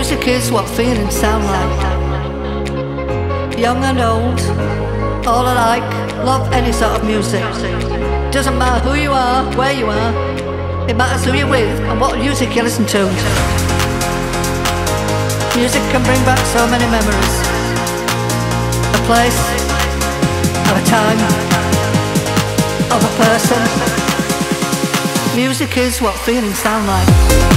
Music is what feelings sound like. Young and old, all alike, love any sort of music. Doesn't matter who you are, where you are, it matters who you're with and what music you listen to. Music can bring back so many memories. A place, of a time, of a person. Music is what feelings sound like.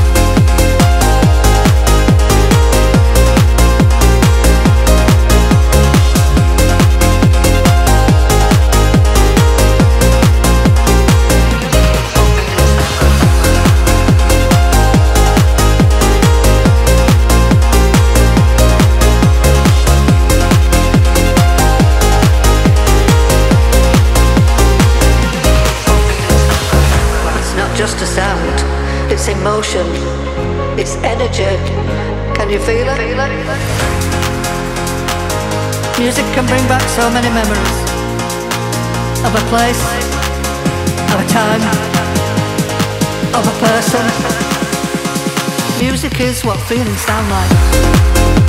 Just a sound, it's emotion, it's energy. Can you feel it? Music can bring back so many memories of a place, of a time, of a person. Music is what feelings sound like.